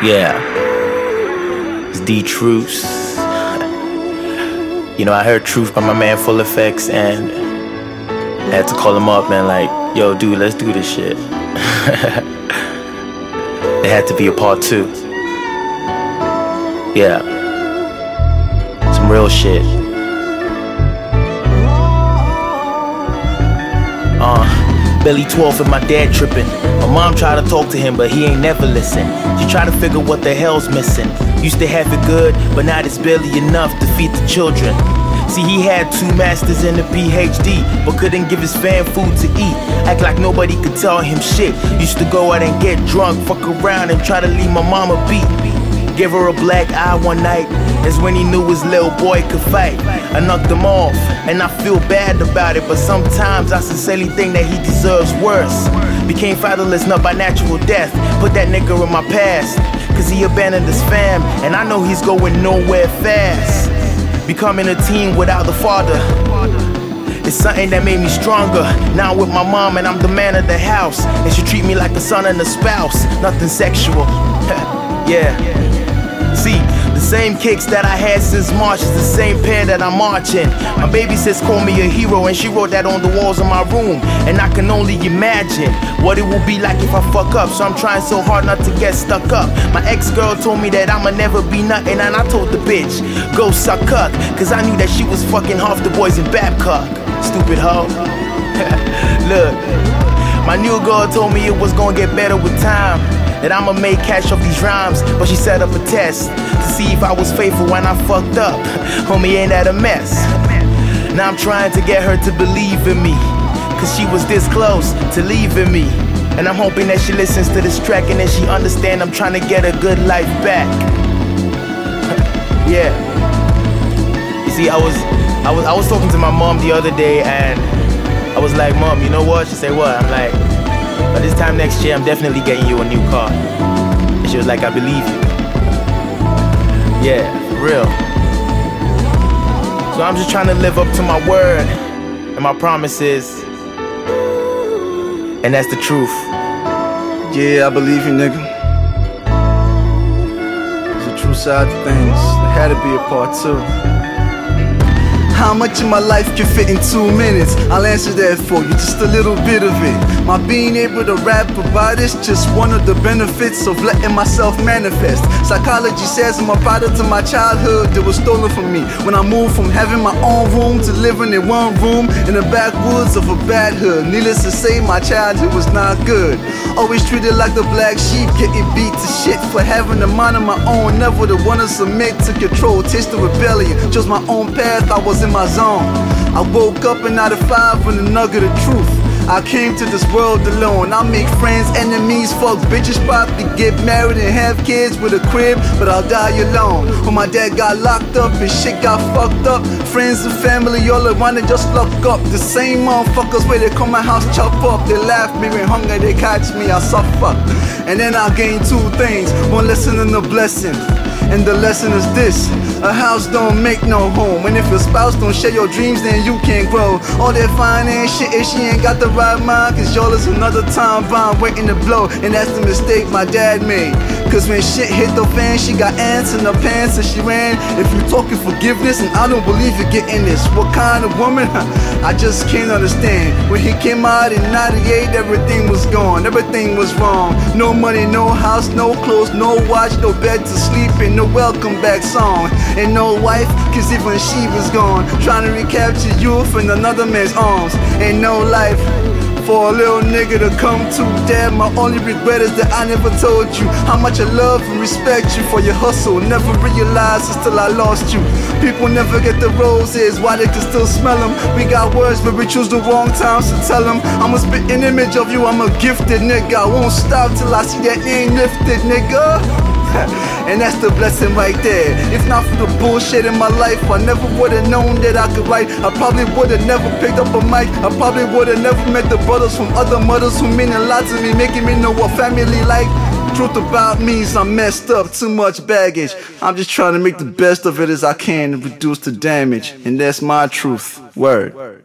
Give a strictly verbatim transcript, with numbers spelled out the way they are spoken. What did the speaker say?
Yeah, it's D Truce. You know, I heard Truth by my man Full Effects, and I had to call him up, man, like, yo, dude, let's do this shit. It had to be a part two. Yeah, some real shit. Uh, Belly twelve and my dad tripping. My mom tried to talk to him, but he ain't never listen. She tried to figure what the hell's missing. Used to have it good, but now it's barely enough to feed the children. See, he had two masters and a P H D, but couldn't give his fam food to eat. Act like nobody could tell him shit. Used to go out and get drunk, fuck around and try to leave my mama beat. Gave her a black eye one night, that's when he knew his little boy could fight. I knocked him off, and I feel bad about it, but sometimes I sincerely think that he deserves worse. Became fatherless, not by natural death. Put that nigga in my past, cause he abandoned his fam, and I know he's going nowhere fast. Becoming a teen without the father, it's something that made me stronger. Now I'm with my mom and I'm the man of the house, and she treat me like a son and a spouse, nothing sexual. Yeah. See, the same kicks that I had since March is the same pair that I'm marching. My baby sis called me a hero, and she wrote that on the walls of my room. And I can only imagine what it will be like if I fuck up, so I'm trying so hard not to get stuck up. My ex-girl told me that I'ma never be nothing, and I told the bitch, go suck up, cause I knew that she was fucking half the boys in Babcock. Stupid hoe. Look, my new girl told me it was gonna get better with time, that I'ma make cash off these rhymes, but she set up a test to see if I was faithful when I fucked up. Homie, ain't that a mess? Now I'm trying to get her to believe in me, cause she was this close to leaving me. And I'm hoping that she listens to this track and that she understands I'm trying to get a good life back. Yeah. You see, I was, I was, I was talking to my mom the other day, and I was like, Mom, you know what? She said, what? I'm like, by this time next year, I'm definitely getting you a new car. And she was like, I believe you. Yeah, for real. So I'm just trying to live up to my word and my promises. And that's the truth. Yeah, I believe you, nigga. There's a true side to things. There had to be a part two. How much of my life can fit in two minutes? I'll answer that for you, just a little bit of it. My being able to rap about it's just one of the benefits of letting myself manifest. Psychology says I'm a product of my childhood that was stolen from me when I moved from having my own room to living in one room in the backwoods of a bad hood. Needless to say, my childhood was not good. Always treated like the black sheep, getting beat to shit for having a mind of my own. Never the one to submit to control, taste the rebellion. Chose my own path, I was in my zone. I woke up and out of five with a nugget of truth. I came to this world alone. I make friends, enemies, fuck bitches, probably get married and have kids with a crib, but I'll die alone. When my dad got locked up and shit got fucked up, friends and family all around and just lock up. The same motherfuckers where they come my house chop up. They laugh me when hunger they catch me, I suffer. And then I gain two things, one lesson and a blessing. And the lesson is this: a house don't make no home. And if your spouse don't share your dreams, then you can't grow. All that finance shit is she ain't got the right mind, cause y'all is another time bomb waiting to blow. And that's the mistake my dad made, cause when shit hit the fan, she got ants in her pants and she ran. If you talking forgiveness, and I don't believe you're getting this, what kind of woman? I just can't understand. When he came out in ninety-eight, everything was gone, everything was wrong. No money, no house, no clothes, no watch, no bed to sleep in, no welcome back song, and no wife, cause even she was gone. Trying to recapture youth in another man's arms. Ain't no life for a little nigga to come to. Damn, my only regret is that I never told you how much I love and respect you for your hustle. Never realized until I lost you. People never get the roses, why they can still smell them. We got words, but we choose the wrong times to tell them. I'm a spitting image of you, I'm a gifted nigga. I won't stop till I see that name lifted, nigga. And that's the blessing right there. If not for the bullshit in my life, I never would've known that I could write. I probably would've never picked up a mic. I probably would've never met the brothers from other mothers who mean a lot to me, making me know what family like. Truth about me is I'm messed up, too much baggage. I'm just trying to make the best of it as I can and reduce the damage. And that's my truth. Word.